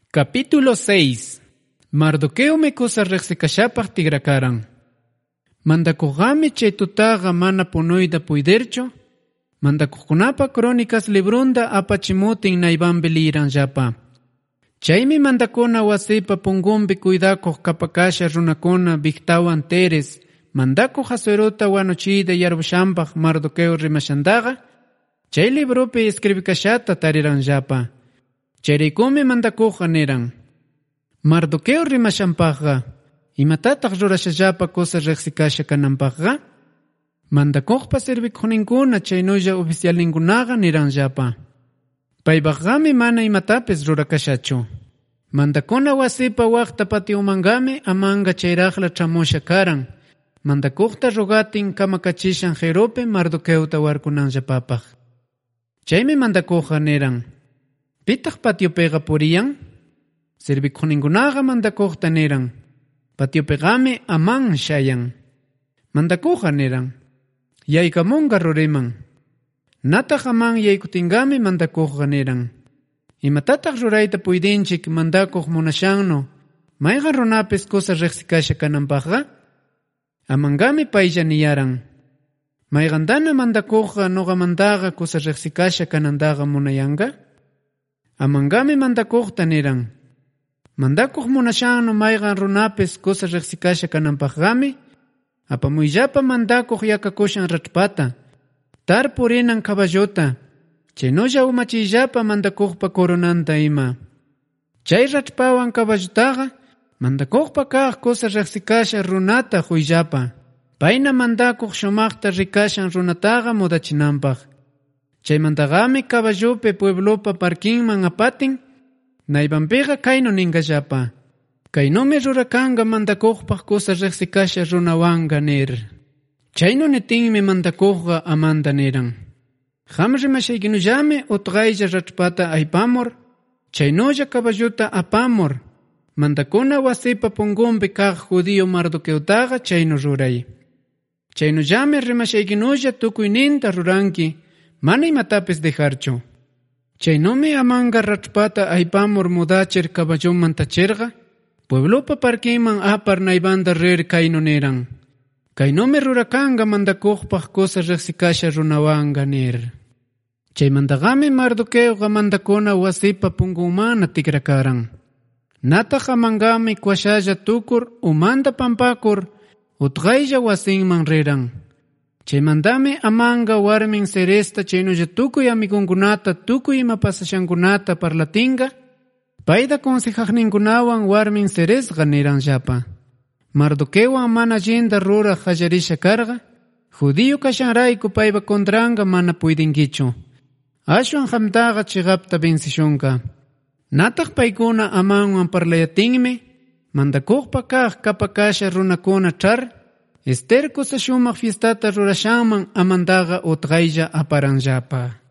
Capítulo 6. Mardoqueo me cosas rexecashapaq tigrakaran. Mandakuqami chay tutaqa mana punuyta puyderchu. Mandakuqkunapa crónicas librunda apachimutin naybanpi liranllapa. Chaymi mandakuna wasipa pungunpi cuidakuq kapakasha runakuna Bigtawan Teres, mandakuq Asueruta wanuchiyta yarpushanpaq Mardoqueo rimashantaqa, chay librupi escribikashata tariranllapa. Chayrikumi mandakuqqa niran: Mardoqueo rimashanpaqqa, imatataq rurashallapa cosa reqsikasha kananpaqqa? Mandakuqpa sirvikuqninkuna chaynulla oficialninkunaqa niranllapa: Paypaqmi mana imatapis rurakashachu. Mandakuna wasipa waqta patiumangami amanga chayraqla tramusha karan. Mandakuqta rogatin kamakachishan Jerope Mardoqueuta warkunanllapapaq. Chaymi mandakuqqa niran: Pitaq patiopega puriyan? Sirvikuqninkunaqa mandakuqta niran: Patiopegami aman shayan. Mandakuqqa niran: Yaykamunqa ruriman. Nataq aman yaykutingami mandakuqqa niran: Imatataq rurayta puydinchik mandakuq munashanno, mayqa runapis cosa reqsikasha kananpaqqa? Amangami paylla niyaran: Mayqantana mandakuqqa nuqamantaqa cosa reqsikasha kanantaqa munayanqa? Amangami mandakuqta niran: Mandakuq munashanno mayqan runapis cosa reqsikasha kananpaqqami, apamuyllapa mandakuq yakakushan rachpata, tarpurinan caballota, chaynulla umachiyllapa mandakuqpa coronanta ima. Chay rachpawan caballotaqa mandakuqpa kaq cosa reqsikasha runata huyllapa, payna mandakuq shumaqta rikashan runataqa mudachinanpaq. Chaymantaqami caballopi pueblopa parkinman apatin, naybanpiqa kaynu ninkallapa: Kaynumi rurakanqa mandakuqpaq cosa reqsikasha runawanqa nir. Chaynu nitinmi mandakuqqa amanta niran: Qam rimashaykinullami utqaylla rachpata aypamur, chaynulla caballota apamur, mandakuna wasipa pungunpi kaq judío Mardoqueutaqa chaynu ruray. Chaynullami rimashaykinulla tukuyninta ruranki, mana imatapis dejarchu. Chaynumi amanga rachpata aypamur mudachir caballoman tachirqa, pueblopa parkinman apar naybanta rir kaynu niran: Kaynumi rurakanqa mandakuqpaq cosa reqsikasha runawanqa nir. Chaymantaqami Mardoqueuqa mandakuna wasipa pungunmanna tikrakaran. Nataq amangami kuashalla tukur umanta pampakur utqaylla wasinman riran. Chaymantami amanga warmin Seresta chaynulla tukuy amigunkunata tukuy ima pasashankunata parlatinqa, payda consejaqninkunawan warmin Ceresqa niranllapa: Mardoqueuwan mana allinta ruraq qallarisha karqa, judío kashanrayku paypa contranqa mana puydinkichu. Ashwan qamtaqa chiqapta vencishunqa. Nataq paykuna amanwan parlayatinmi, mandakuqpa kaq kapakasha runakuna char, Ester cosa shumaq fiestata rurashanman amantaqa utqaylla aparanllapa.